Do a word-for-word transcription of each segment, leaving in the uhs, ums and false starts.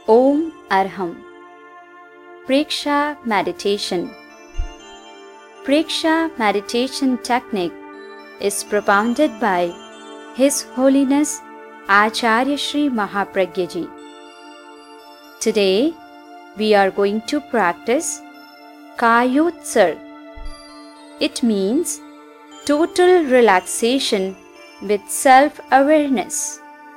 Om Arham. Preksha Meditation. Preksha meditation technique is propounded by His Holiness Acharya Shri Mahapragya Ji. Today we are going to practice Kayotsarg. It means total relaxation with self-awareness.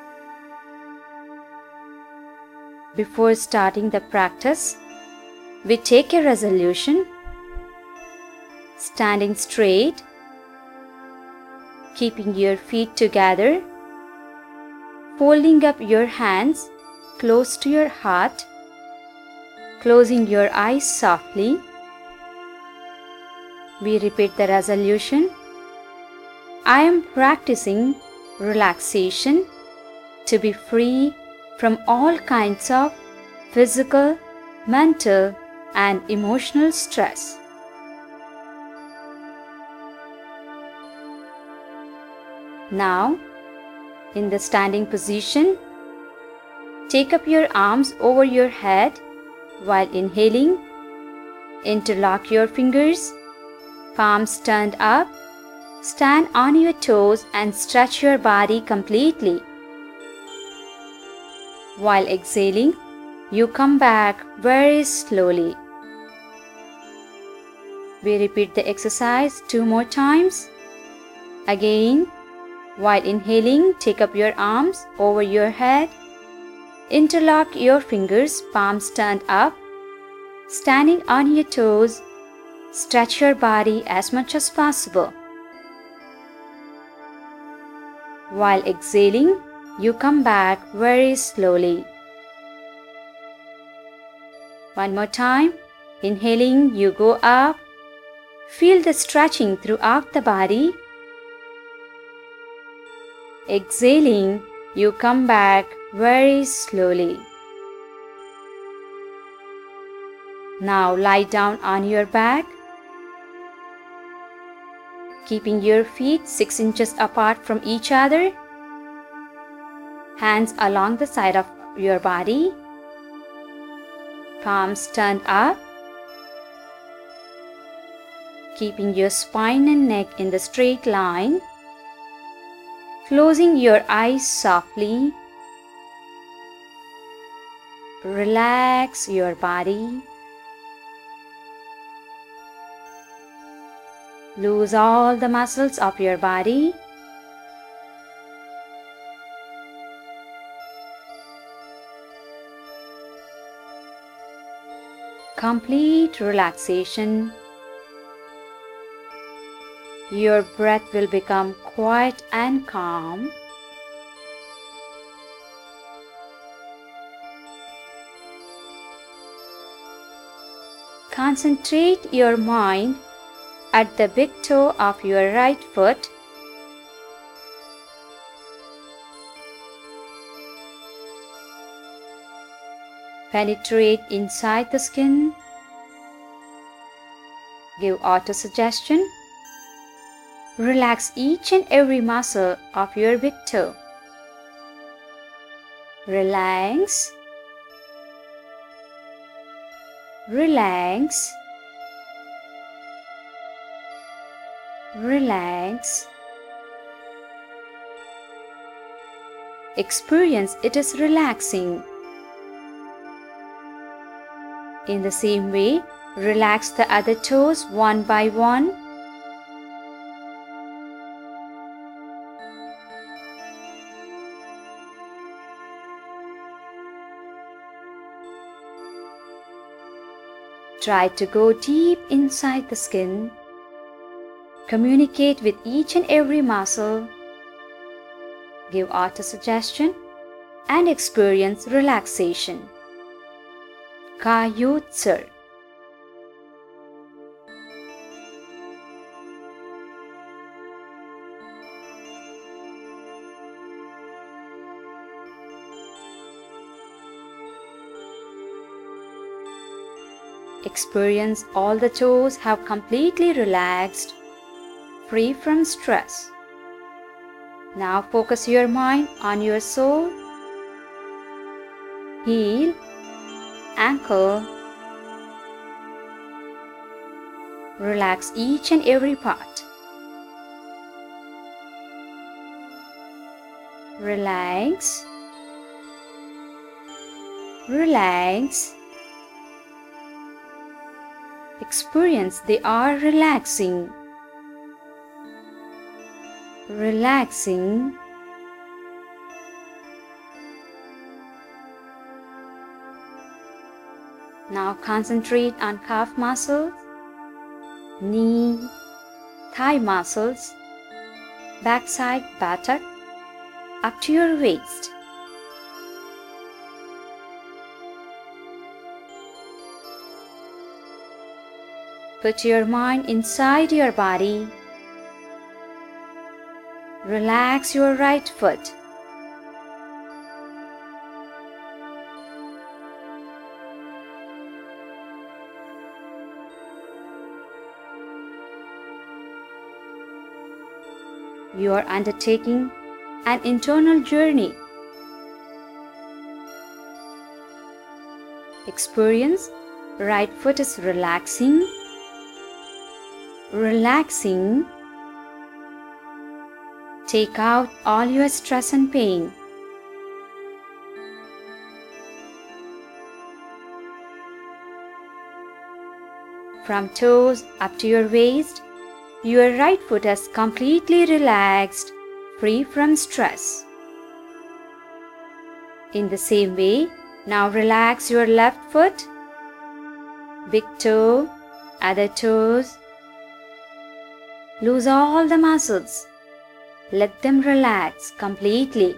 Before starting the practice, we take a resolution, standing straight, keeping your feet together, folding up your hands close to your heart, closing your eyes softly. We repeat the resolution. I am practicing relaxation to be free from all kinds of physical, mental, and emotional stress. Now, in the standing position, take up your arms over your head while inhaling. Interlock your fingers, palms turned up. Stand on your toes and stretch your body completely. While exhaling, you come back very slowly. We repeat the exercise two more times. Again, while inhaling, take up your arms over your head. Interlock your fingers, palms turned up. Standing on your toes, stretch your body as much as possible. While exhaling, you come back very slowly. One more time. Inhaling, you go up. Feel the stretching throughout the body. Exhaling, you come back very slowly. Now lie down on your back, keeping your feet six inches apart from each other. Hands along the side of your body. Palms turned up. Keeping your spine and neck in the straight line. Closing your eyes softly. Relax your body. Loose all the muscles of your body. Complete relaxation. Your breath will become quiet and calm. Concentrate your mind at the big toe of your right foot. Penetrate inside the skin. Give auto-suggestion. Relax each and every muscle of your big toe. Relax. Relax. Relax. Experience it is relaxing. In the same way, relax the other toes one by one. Try to go deep inside the skin. Communicate with each and every muscle. Give auto-suggestion and experience relaxation. Kayotsarg. Experience all the toes have completely relaxed, free from stress. Now focus your mind on your soul. Heal ankle. Relax each and every part. Relax. Relax. Experience they are relaxing. Relaxing. Now concentrate on calf muscles, knee, thigh muscles, backside buttock, up to your waist. Put your mind inside your body. Relax your right foot. You are undertaking an internal journey. Experience right foot is relaxing. Relaxing. Take out all your stress and pain. From toes up to your waist, your right foot is completely relaxed, free from stress. In the same way, now relax your left foot, big toe, other toes. Loose all the muscles. Let them relax completely.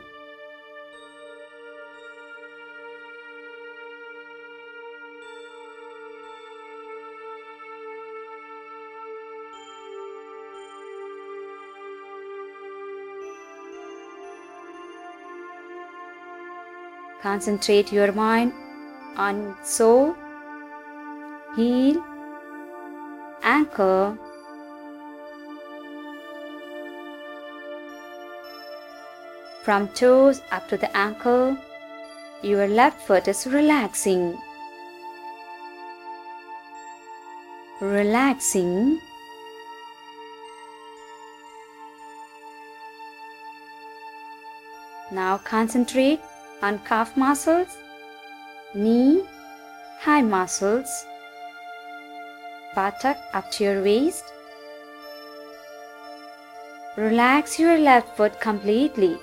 Concentrate your mind on sole, heel, ankle, from toes up to the ankle, your left foot is relaxing. Relaxing. Now concentrate on calf muscles, knee, thigh muscles, buttock up to your waist. Relax your left foot completely.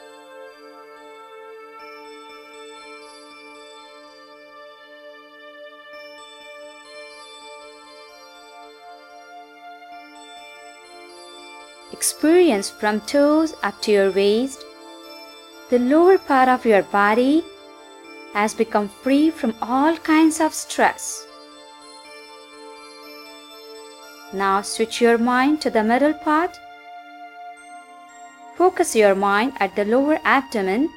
Experience from toes up to your waist. The lower part of your body has become free from all kinds of stress. Now switch your mind to the middle part. Focus your mind at the lower abdomen.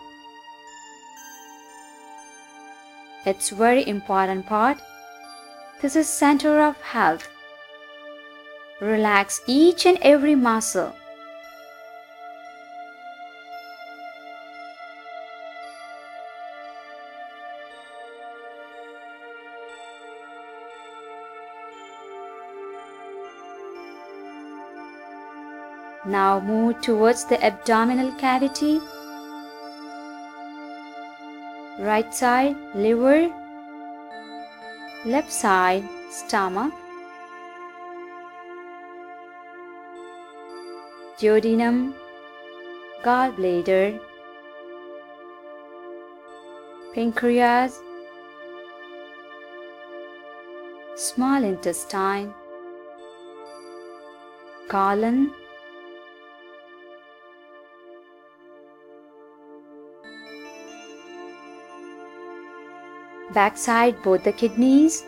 It's very important part. This is center of health. Relax each and every muscle. Now move towards the abdominal cavity. Right side, liver. Left side, stomach. Duodenum, gallbladder, pancreas, small intestine, colon, backside both the kidneys.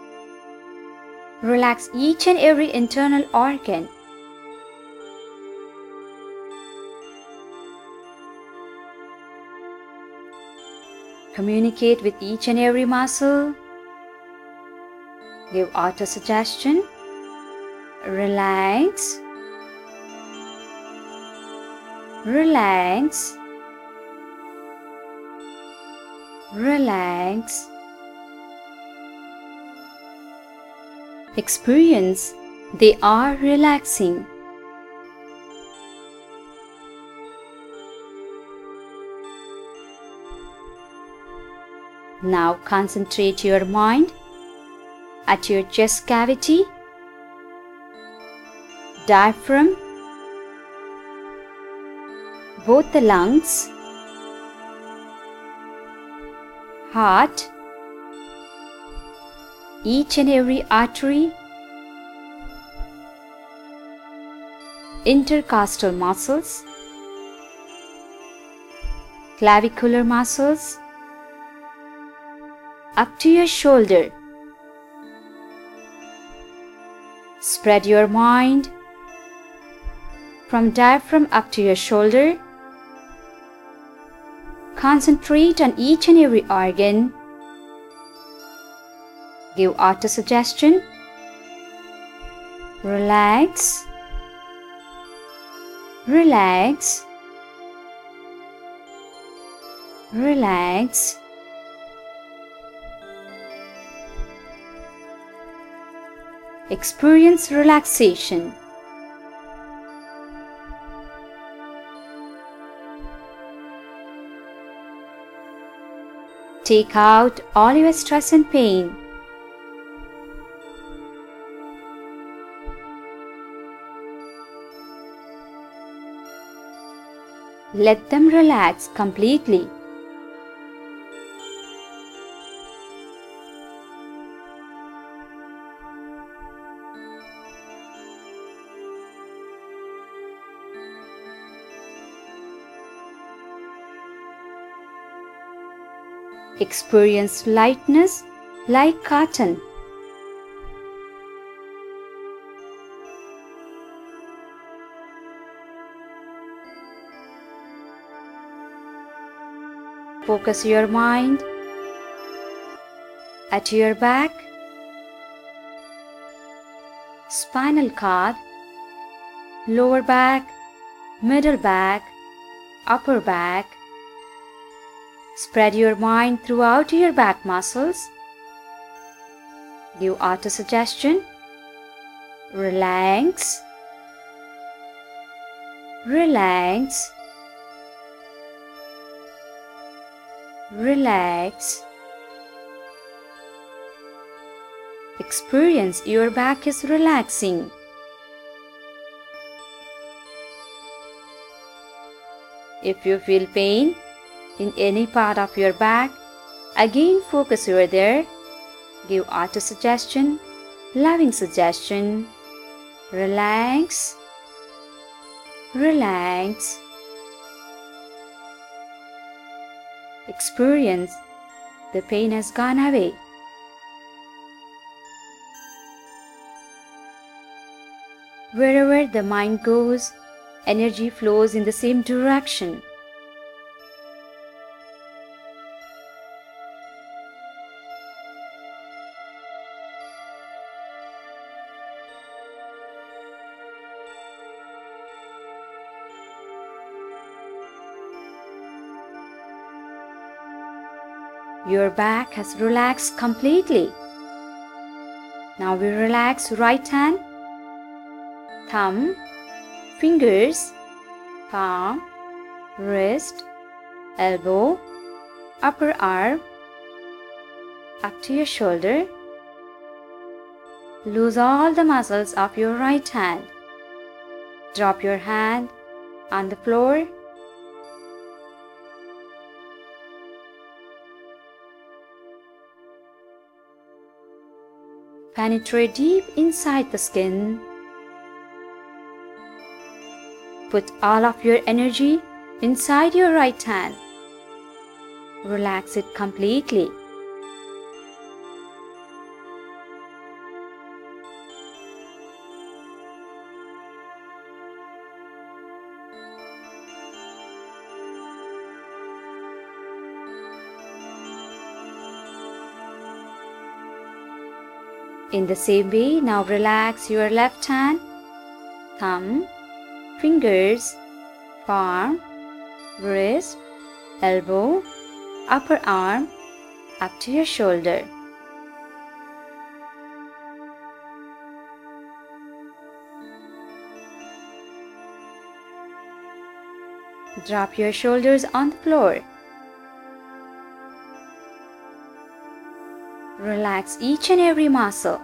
Relax each and every internal organ. Communicate with each and every muscle. Give auto-suggestion. Relax. Relax. Relax. Experience they are relaxing. Now concentrate your mind at your chest cavity, diaphragm, both the lungs, heart, each and every artery, intercostal muscles, clavicular muscles, up to your shoulder. Spread your mind from diaphragm up to your shoulder. Concentrate on each and every organ. Give auto-suggestion. Relax. Relax. Relax. Experience relaxation. Take out all your stress and pain. Let them relax completely. Experience lightness like cotton. Focus your mind at your back, spinal cord, lower back, middle back, upper back. Spread your mind throughout your back muscles. Give auto-suggestion. Relax. Relax. Relax. Experience your back is relaxing. If you feel pain in any part of your back, again focus over there. Give auto-suggestion, loving suggestion. Relax. Relax. Experience the pain has gone away. Wherever the mind goes, energy flows in the same direction. Your back has relaxed completely. Now we relax right hand, thumb, fingers, palm, wrist, elbow, upper arm, up to your shoulder. Loose all the muscles of your right hand. Drop your hand on the floor. Penetrate deep inside the skin. Put all of your energy inside your right hand. Relax it completely. In the same way, now relax your left hand, thumb, fingers, palm, wrist, elbow, upper arm, up to your shoulder. Drop your shoulders on the floor. Relax each and every muscle.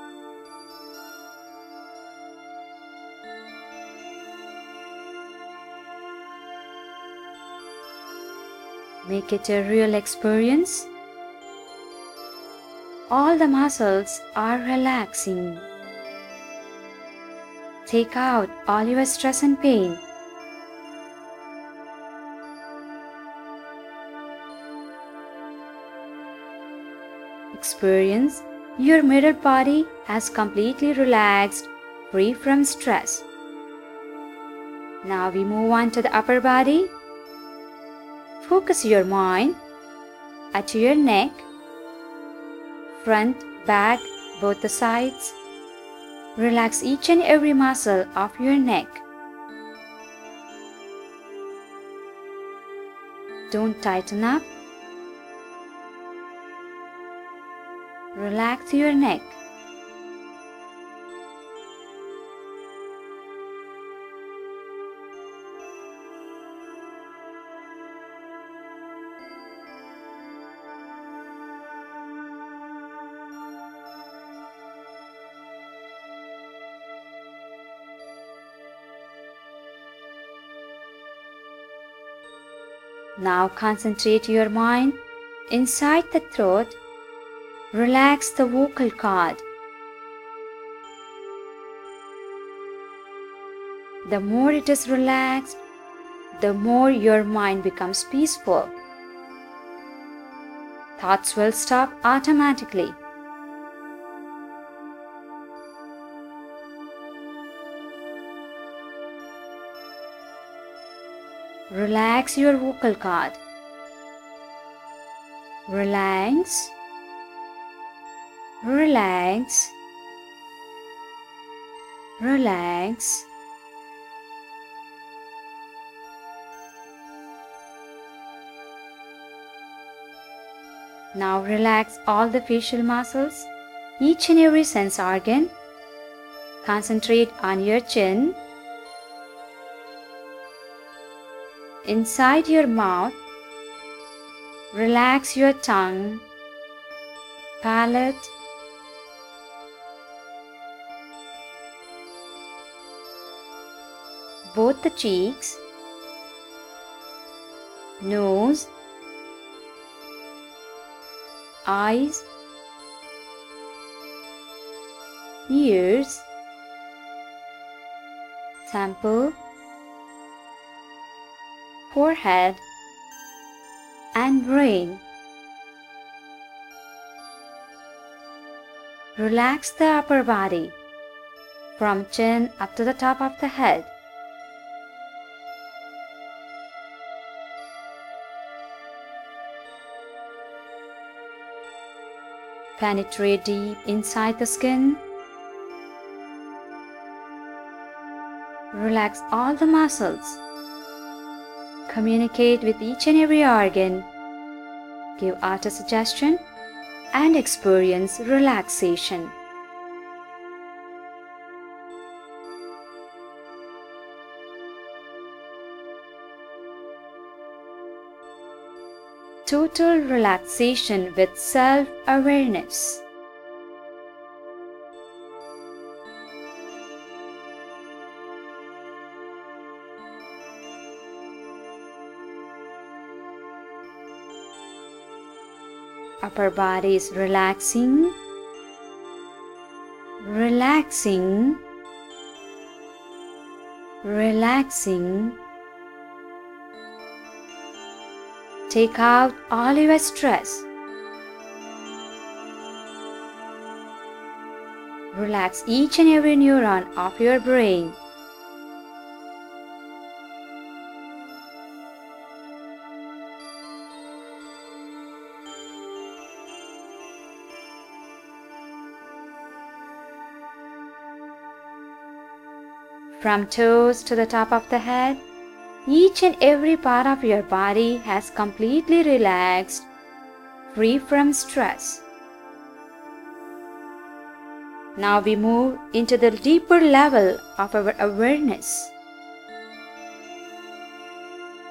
Make it a real experience. All the muscles are relaxing. Take out all your stress and pain. Experience your middle body as completely relaxed, free from stress. Now we move on to the upper body. Focus your mind at your neck, front, back, both the sides. Relax each and every muscle of your neck. Don't tighten up. Relax your neck. Now concentrate your mind inside the throat. Relax the vocal cord. The more it is relaxed, the more your mind becomes peaceful. Thoughts will stop automatically. Relax your vocal cord. Relax. Relax. Relax. Now relax all the facial muscles, each and every sense organ. Concentrate on your chin. Inside your mouth, relax your tongue, palate, both the cheeks, nose, eyes, ears, temple, forehead, and brain. Relax the upper body from chin up to the top of the head. Penetrate deep inside the skin. Relax all the muscles. Communicate with each and every organ. Give out a suggestion and experience relaxation. Total relaxation with self-awareness. Upper body is relaxing, relaxing, relaxing. Take out all your stress. Relax each and every neuron of your brain. From toes to the top of the head, each and every part of your body has completely relaxed, free from stress. Now we move into the deeper level of our awareness.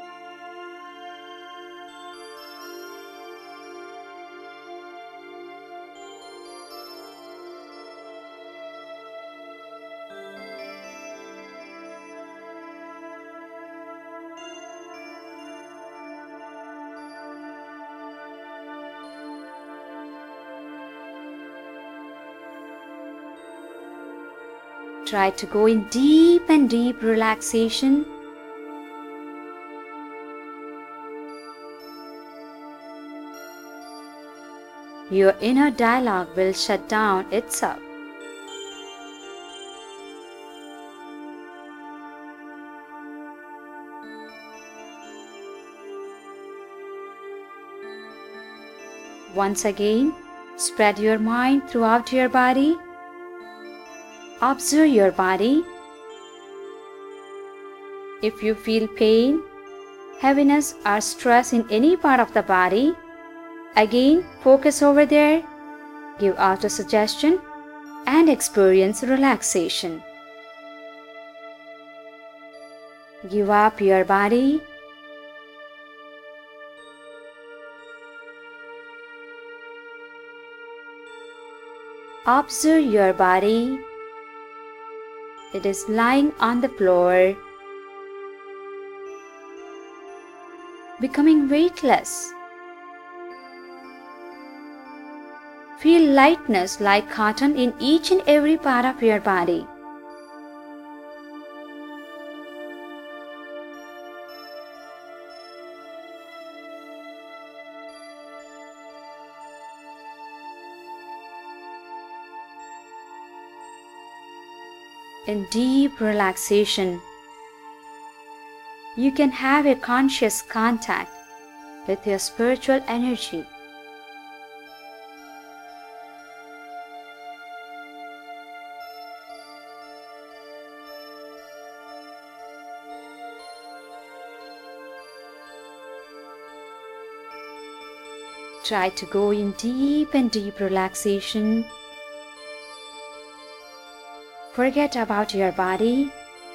Try to go in deep and deep relaxation. Your inner dialogue will shut down itself. Once again, spread your mind throughout your body. Observe your body. If you feel pain, heaviness, or stress in any part of the body, again focus over there, give out a suggestion, and experience relaxation. Give up your body. Observe your body. It is lying on the floor, becoming weightless. Feel lightness like cotton in each and every part of your body. In deep relaxation, you can have a conscious contact with your spiritual energy. Try to go in deep and deep relaxation. Forget about your body.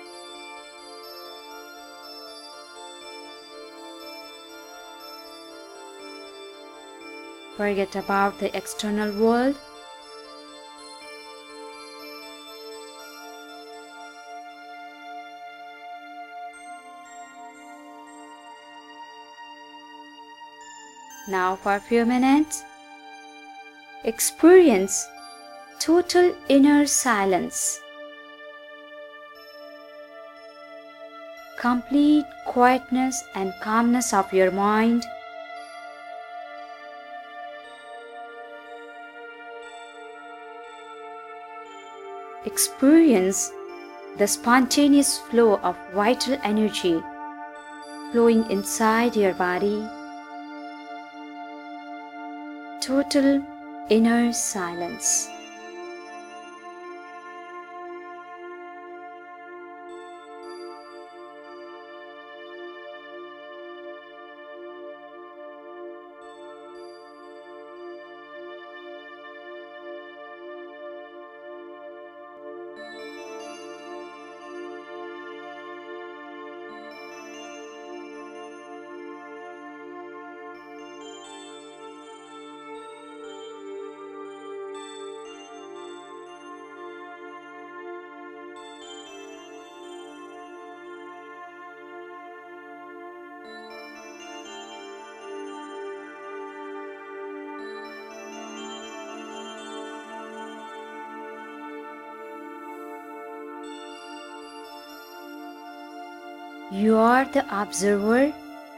Forget about the external world. Now for a few minutes, experience total inner silence. Complete quietness and calmness of your mind. Experience the spontaneous flow of vital energy flowing inside your body. Total inner silence. You are the observer.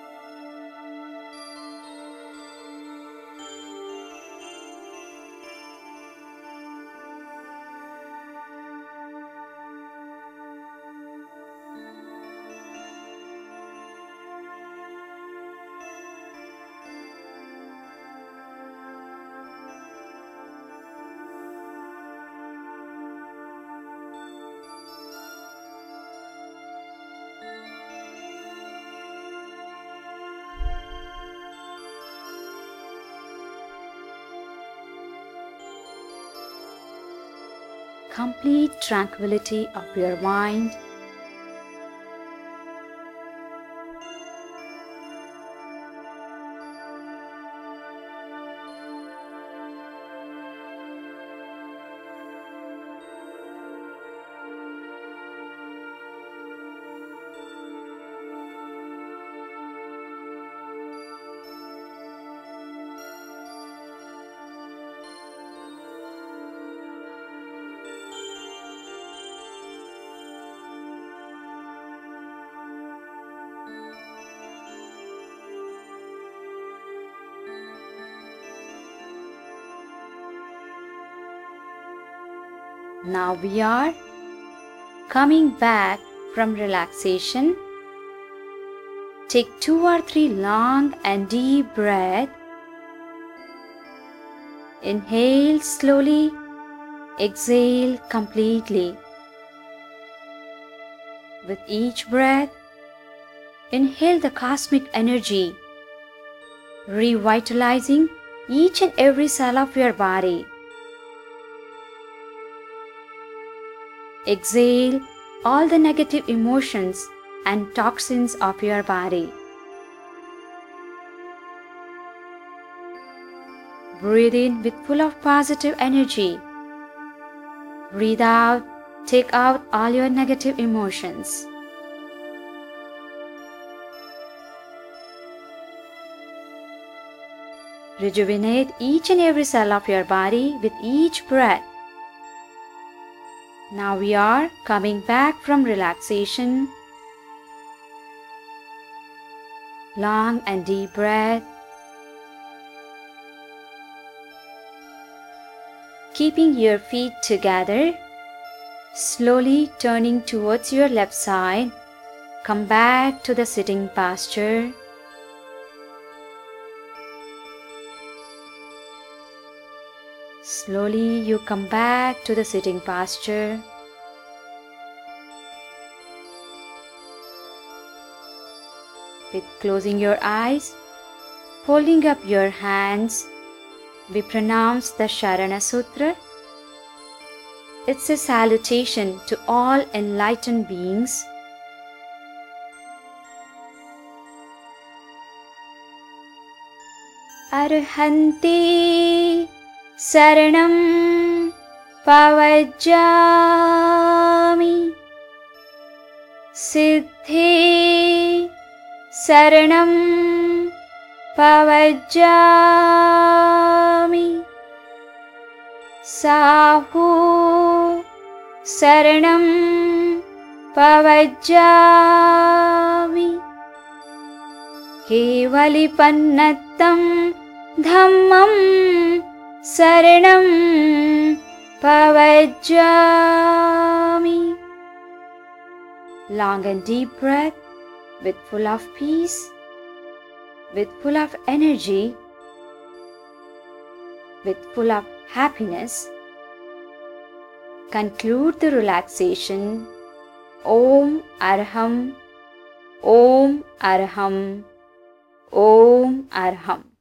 Complete tranquility of your mind. Now we are coming back from relaxation. Take two or three long and deep breaths. Inhale slowly, exhale completely. With each breath, inhale the cosmic energy, revitalizing each and every cell of your body. Exhale all the negative emotions and toxins of your body. Breathe in with full of positive energy. Breathe out, take out all your negative emotions. Rejuvenate each and every cell of your body with each breath. Now we are coming back from relaxation. Long and deep breath. Keeping your feet together, slowly turning towards your left side, come back to the sitting posture. Slowly you come back to the sitting posture. With closing your eyes, holding up your hands, we pronounce the Sharana Sutra. It's a salutation to all enlightened beings. Arhanti Saranam Pavajjami Siddhi Saranam Pavajjami Sahu Saranam Pavajjami Kevalipannattam Dhammam Saranam Pavajjami. Long and deep breath with full of peace, with full of energy, with full of happiness. Conclude the relaxation. Om Arham, Om Arham, Om Arham.